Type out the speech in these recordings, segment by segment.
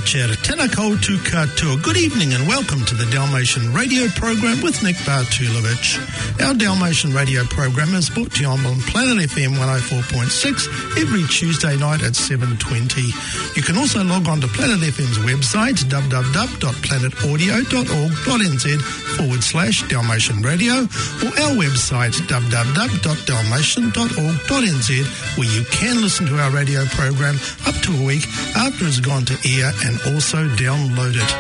večer, tēnā koutou katoa. Good evening and welcome to the Dalmatian Radio Program with Nick Bartulovich. Our Dalmatian Radio Program is brought to you on Planet FM 104.6 every Tuesday night at 7:20. You can also log on to Planet FM's website, www.planetaudio.org.nz/Dalmatian Radio, or our website, www.dalmatian.org.nz, where you can listen to our radio program up to a week after it's gone to air and also download it.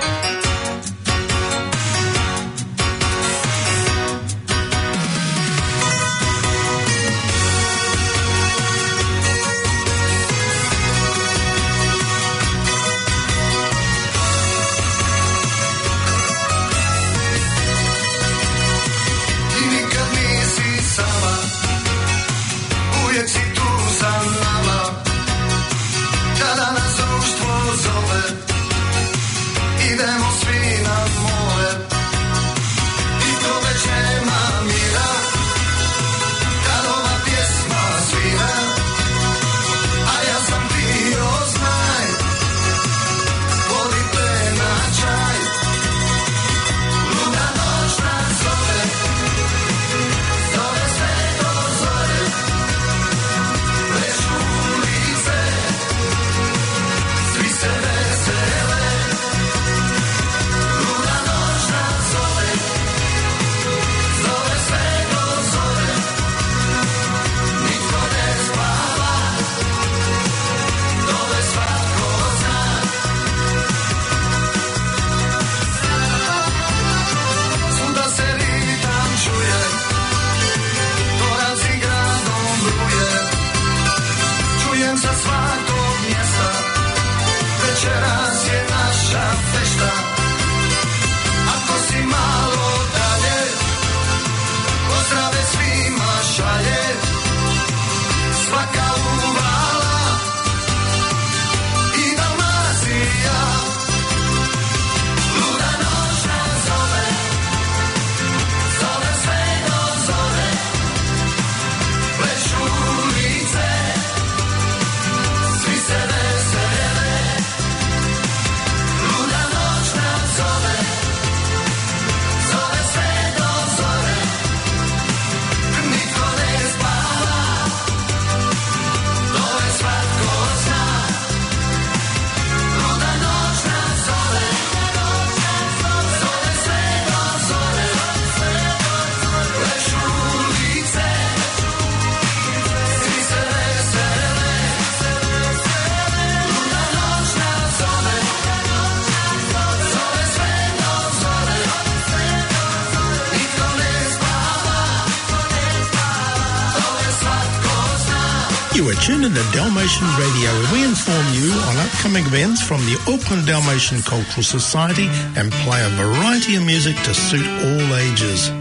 Tune in to Dalmatian Radio, where we inform you on upcoming events from the Auckland Dalmatian Cultural Society and play a variety of music to suit all ages.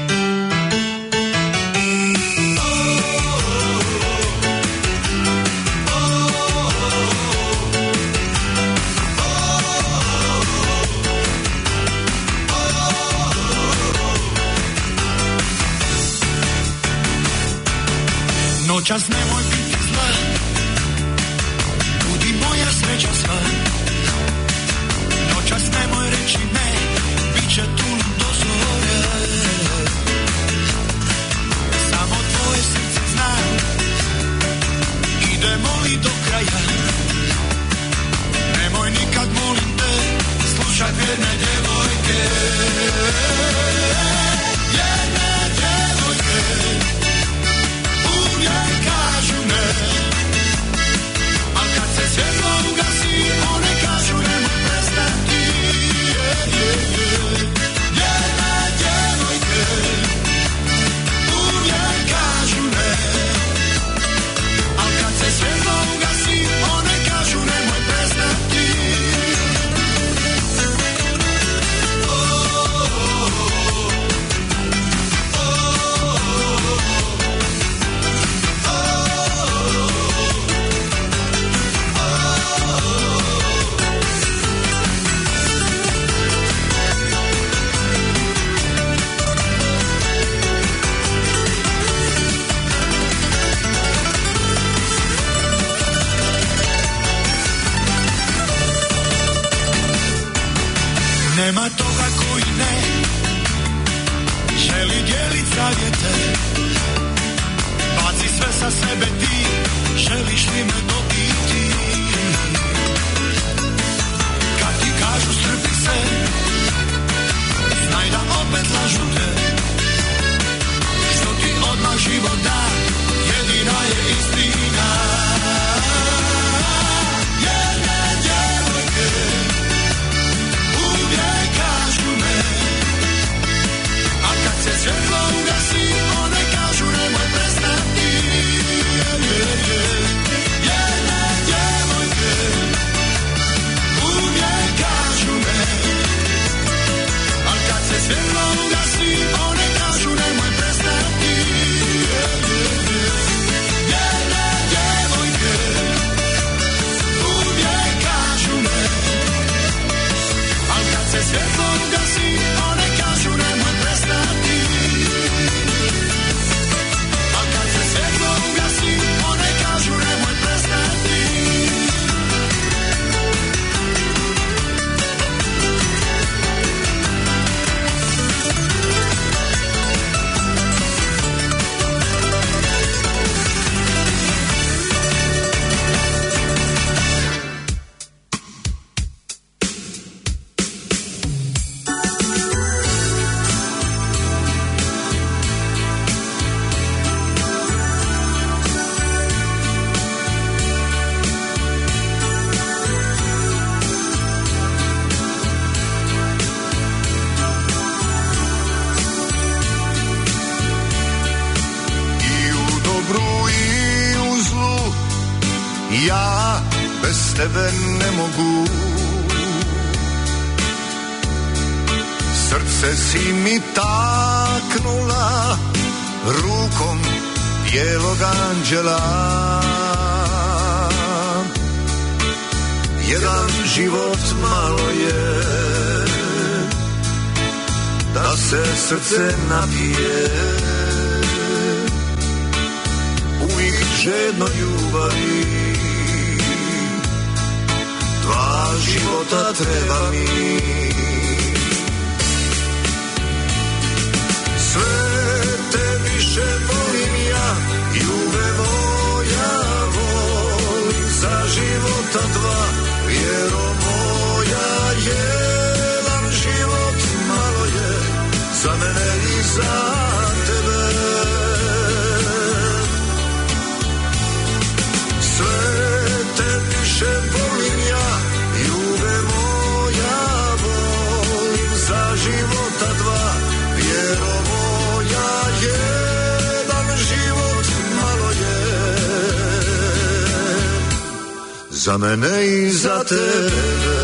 Noćas nemoj biti zla, budi moja sreća sva. Noćas nemoj reći ne, bit će tu do zore. Samo tvoje srce zna, idemo li do kraja. Nemoj nikad, molim te, slušaj vjerne djevojke. Vjerne djevojke kažu ne, al kad se svjetlo ugasi, one kažu nemoj prestati, tebe ne mogu. Srce si mi taknula rukom bijelog anđela. Jedan život malo je da se srce napije. Uvijek žedno ljubavi, dva života treba mi. Sve te više volim ja, ljubav moja, volim za života dva, vjero moja. Jedan život malo je za mene i za tebe. Sve te više volim ja, ljubav moja, volim za života dva, vjero moja. Jedan život malo je za mene i za tebe.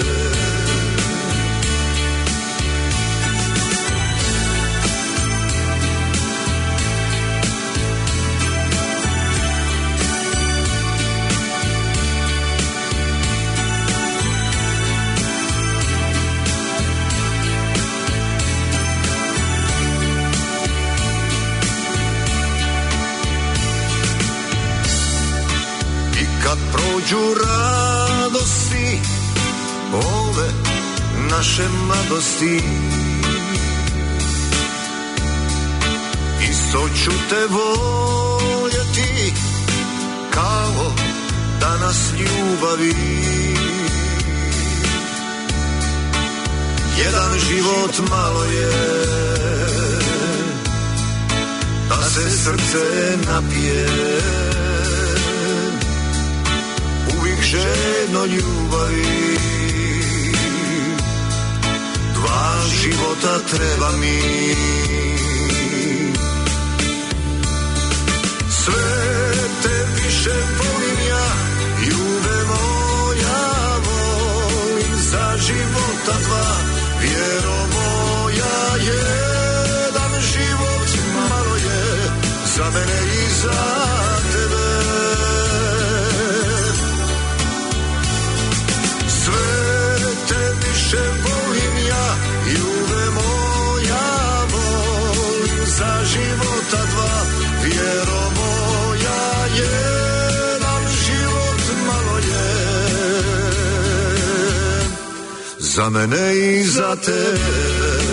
Prođu radosti, ove naše mladosti, isto ću te voljeti kao danas ljubavi. Jedan život malo je da se srce napije. Žedno ljubavi, dva života treba mi. Sve te više volim ja, ljubav moja, volim za života dva, vjero moja. Jedan život malo je za mene i za tebe. Volim ja, ljubav moja, volim za života dva, vjero moja. Jedan život malo je za mene i za tebe.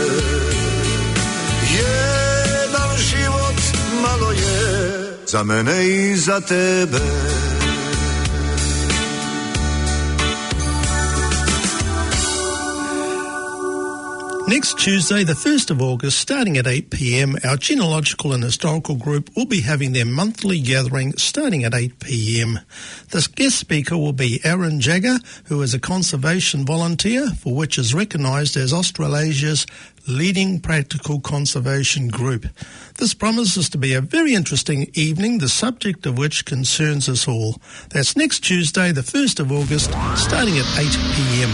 Jedan život malo je za mene i za tebe. Next Tuesday, the 1st of August, starting at 8 p.m, our Genealogical and Historical Group will be having their monthly gathering starting at 8 p.m. The guest speaker will be Aaron Jagger, who is a conservation volunteer, for which is recognised as Australasia's leading practical conservation group. This promises to be a very interesting evening, the subject of which concerns us all. That's next Tuesday, the 1st of August, starting at 8 p.m.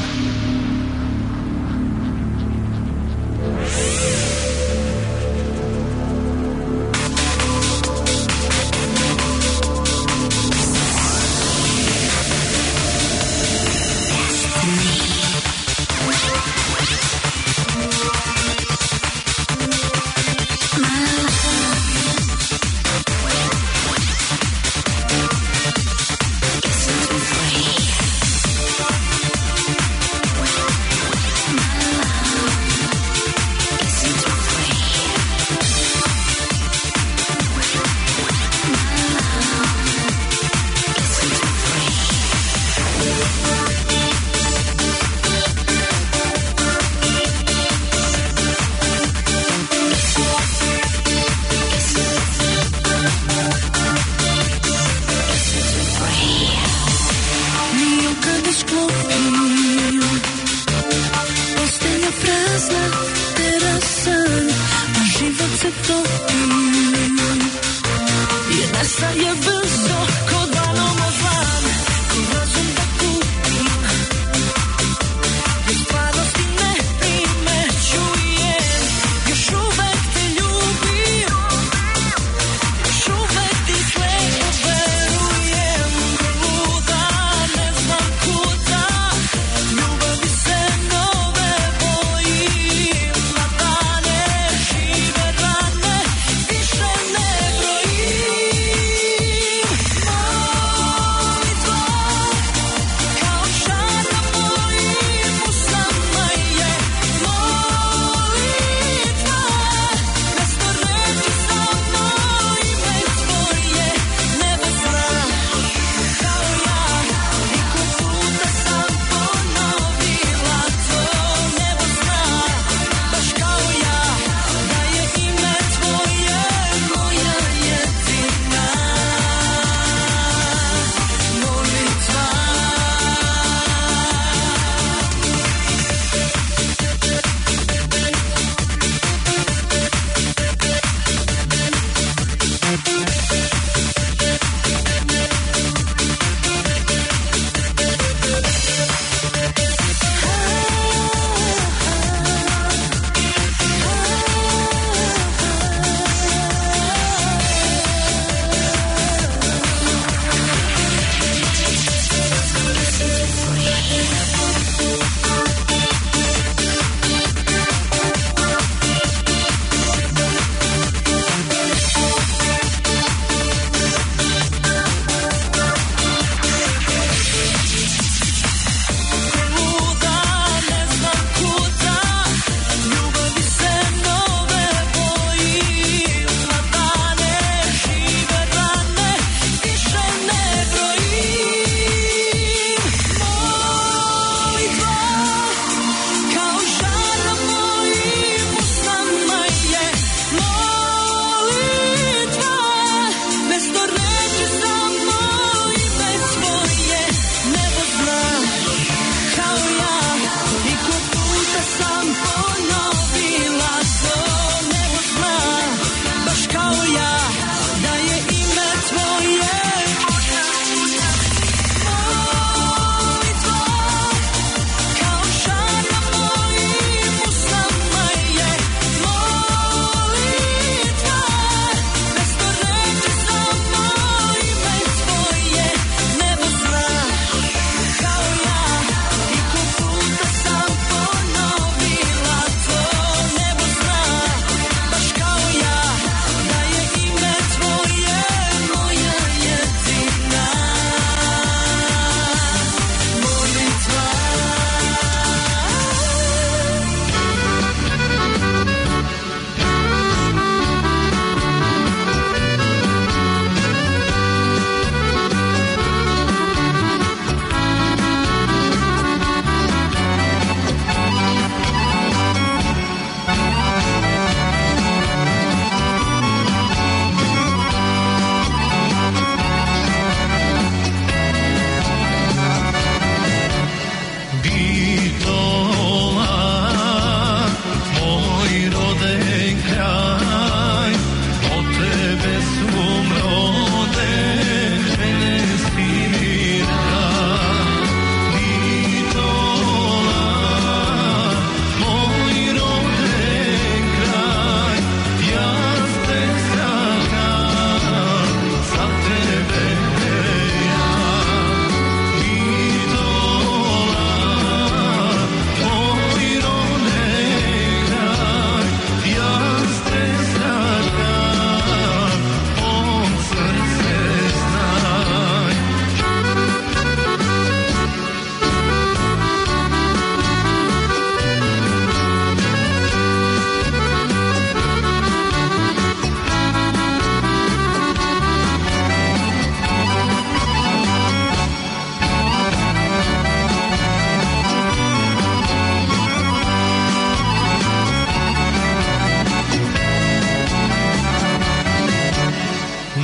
Staje brzo, ko dlanom ozvan, ko razum da kupi.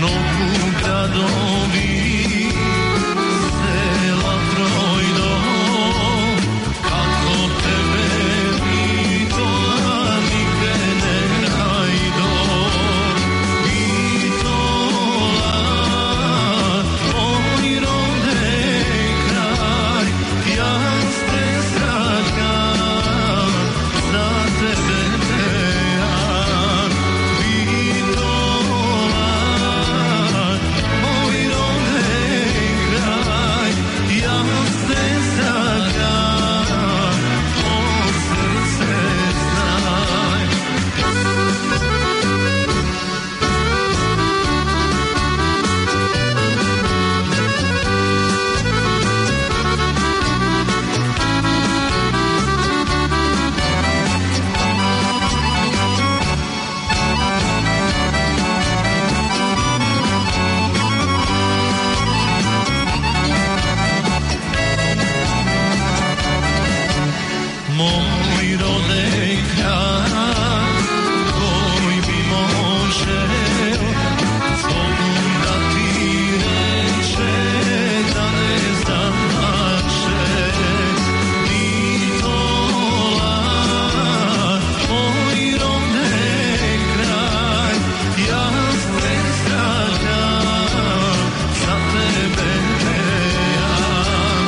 novu gradovi, sela projdo, kako tebe vitola nigde ne najdo. Vitola, moj rode kraj, ja se sraćam za tebe pejam. Vitola, moj rode kraj, ja se sraćam, o srce znaj. Moj rode kraj, koji bi možel zbogom da ti reče da ne znam naše. Vitola, moj rode kraj, ja se sraćam, za tebe pejam.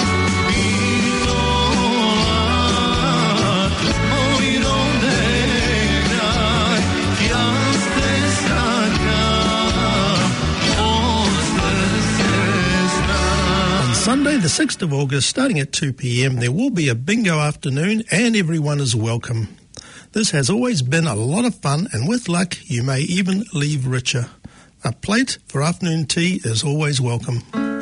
Vitola, moj rode kraj, ja se sraćam, o srce znaj. On Sunday, the 6th of August, starting at 2 p.m, there will be a bingo afternoon and everyone is welcome. This has always been a lot of fun and with luck, you may even leave richer. A plate for afternoon tea is always welcome.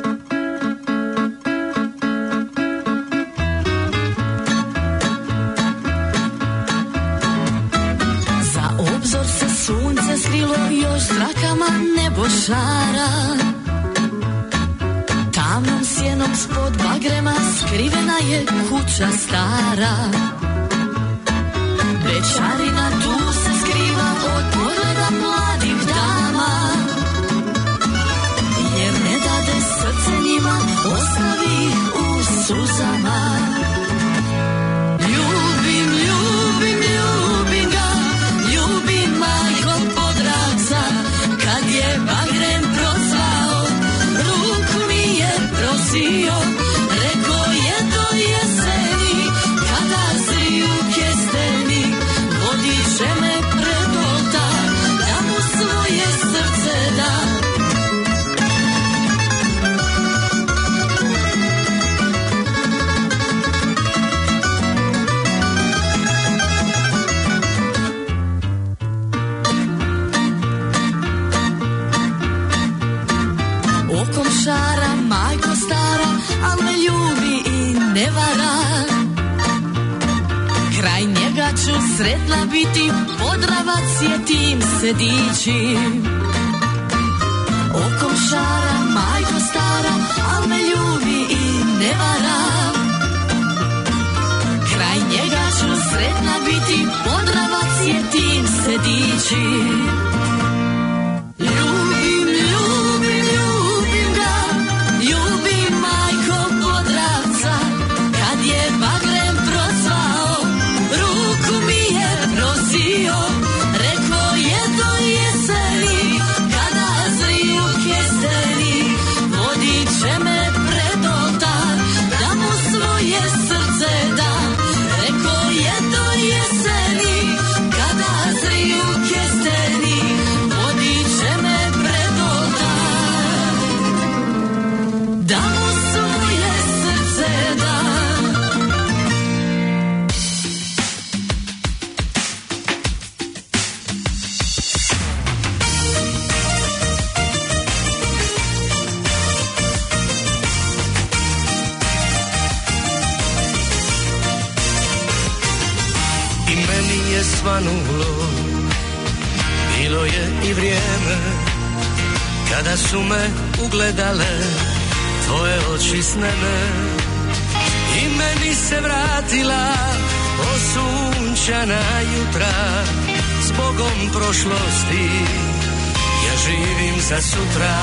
Za obzor se sunce skrilo, još zrakama nebo šara. Tamnom sjenom spod bagrema skrivena je kuća stara. Bećarina tu se skriva od pogleda mladih dama, jer ne dade srce njima, ostavi ih u suzama. Ljubim, ljubim, ljubim ga, ljubim majko Podravca, kad je bagrem procvao, ruku mi je prosio, rekao je do jeseni, kada zriju kesteni, vodit će me pred oltar, da mu svoje srce dam. Okom šara, majko stara, al me ljubi i ne vara. Kraj njega ću sretna biti, Podravac je tim se diči. Okom šara, majko stara, al me ljubi i ne vara. Kraj njega ću sretna biti, Podravac je tim se diči. Ljubim, ljubim, ljubim ga, ljubim majko Podravca, kad je bagrem procvao, ruku mi je prosio, rekao je do jeseni, kada zriju kesteni, vodit će me pred oltar, da mu svoje srce dam. Rekao je do jeseni, kada zriju kesteni, vodit će me pred oltar, da mu svoje srce dam. I meni je svanulo, bilo je i vrijeme, kada su me ugledale tvoje oči snene. I meni se vratila osunčana jutra, zbogom prošlosti ja živim za sutra.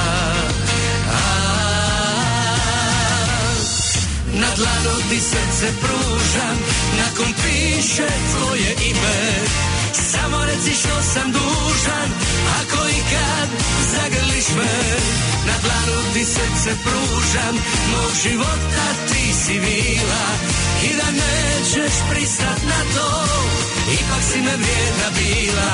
Na dlanu ti srce pružam, na kom piše tvoje ime. Samo reci što sam dužan, ako ikad zagrliš me. Na dlanu ti srce pružam, mog života ti si vila. I da nećeš pristat na to, ipak si me vrijedna bila.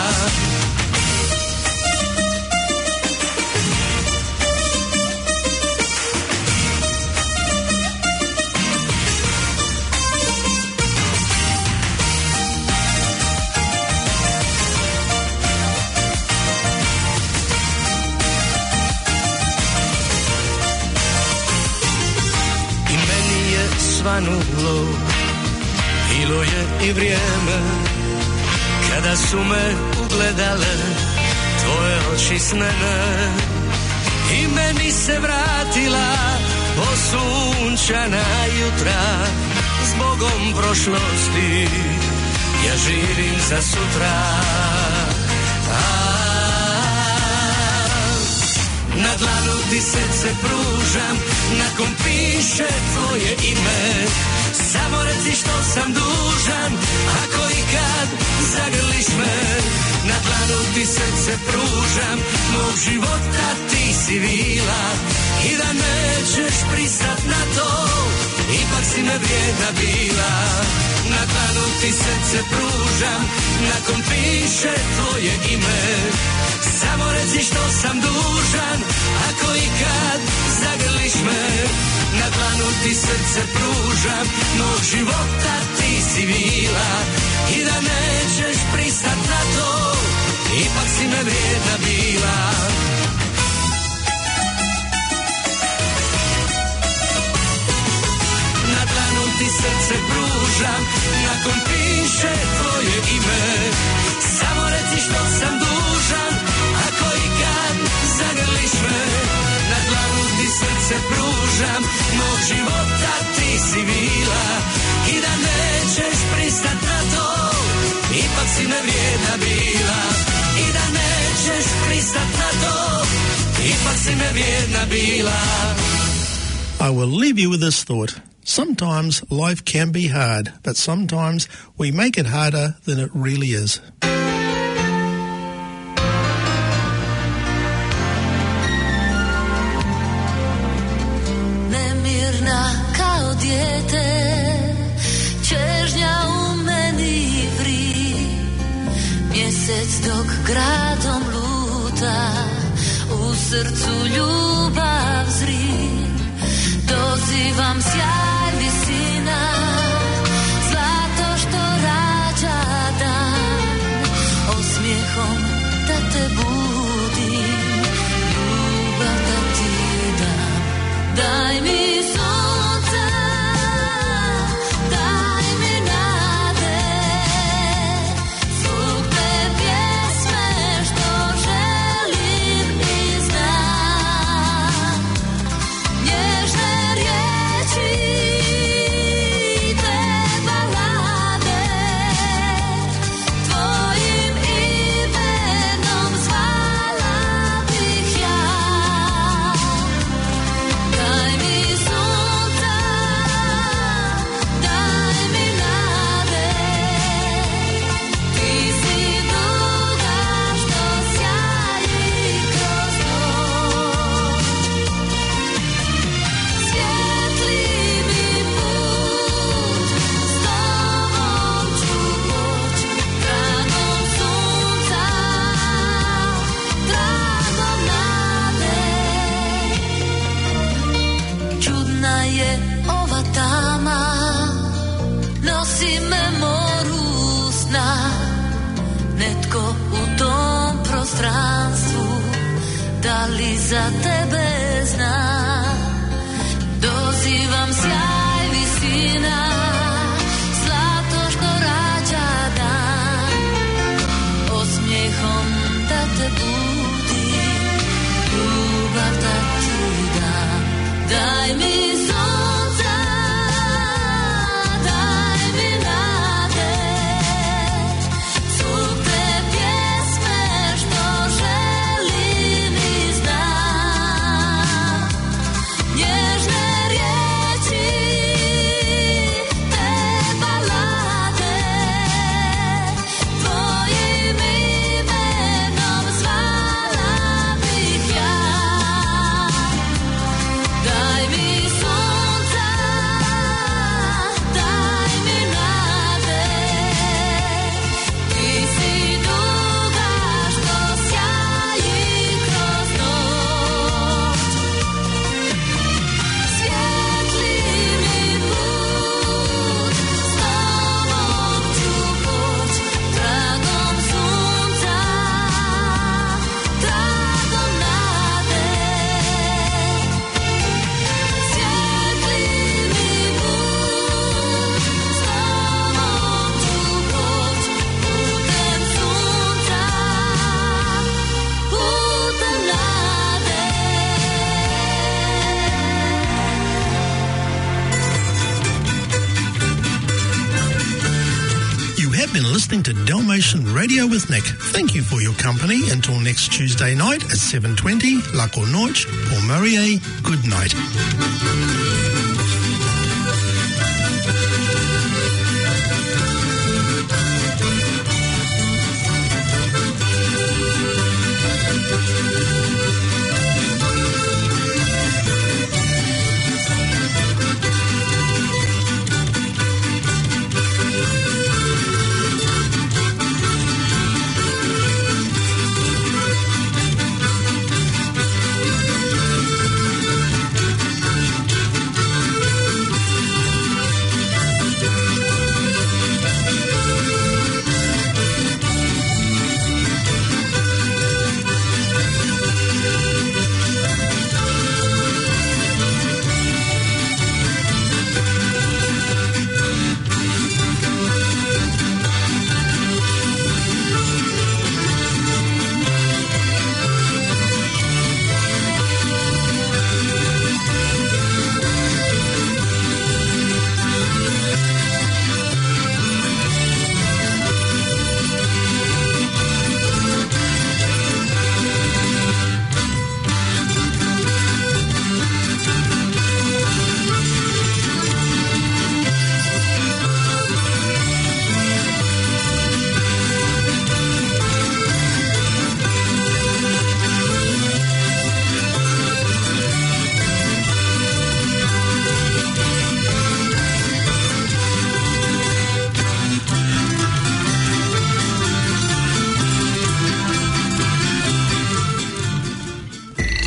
Svanulo, bilo je i vrijeme kada su me ugledale tvoje oči snene i meni se vratila osunčana jutra. Zbogom prošlosti ja živim za sutra. Na dlanu ti srce pružam, na kom piše tvoje ime. Samo reci što sam dužan, ako ikad zagrliš me. Na dlanu ti srce pružam, mog života ti si vila. I da nećeš pristat na to, ipak si me vrijedna bila. Na dlanu ti srce pružam, na kom piše tvoje ime. Samo reci što sam dužan, ako ikad zagrliš me. Na dlanu ti srce pružam, mog života ti si vila. I da nećeš pristat na to, ipak si me vrijedna bila. Na dlanu ti srce pružam, na kom piše tvoje ime. Samo reci što sam dužan, ako ikad zagrliš me. Na dlanu ti srce pružam, mog života ti si vila. I da nećeš pristat na to, ipak si me vrijedna bila. I da nećeš pristat na to, ipak si me vrijedna bila. I will leave you with this thought. Sometimes life can be hard, but sometimes we make it harder than it really is. Nemirna kao dijete, čežnja u meni vri. Mjesec dok gradom luta, u srcu ljubav zri. Dozivam sjaj visina, zlato što rađa dan, osmijehom da te budim, ljubav da ti dam. Daj mi sunce, daj mi nade, zvuk te pjesme što želim i znam. Nježne riječi te balade, tvojim imenom zvala bih ja. Daj mi sunca, daj mi nade, ti si duga što sjaji kroz noć. Svijetli mi put, s tobom ću poći, tragom sunca, tragom nade. Čudna je ova tama, nosi me moru sna. Netko u tom prostranstvu, da li za tebe zna? Dozivam sjaj visina, zlato što rađa dan, osmijehom da te budim, ljubav da ti dam. Daj mi sunca, daj mi nade, zvuk te pjesme što želim listening to Dalmatian Radio with Nick. Thank you for your company. Until next Tuesday night at 7:20, la noche, pour Marie, good night.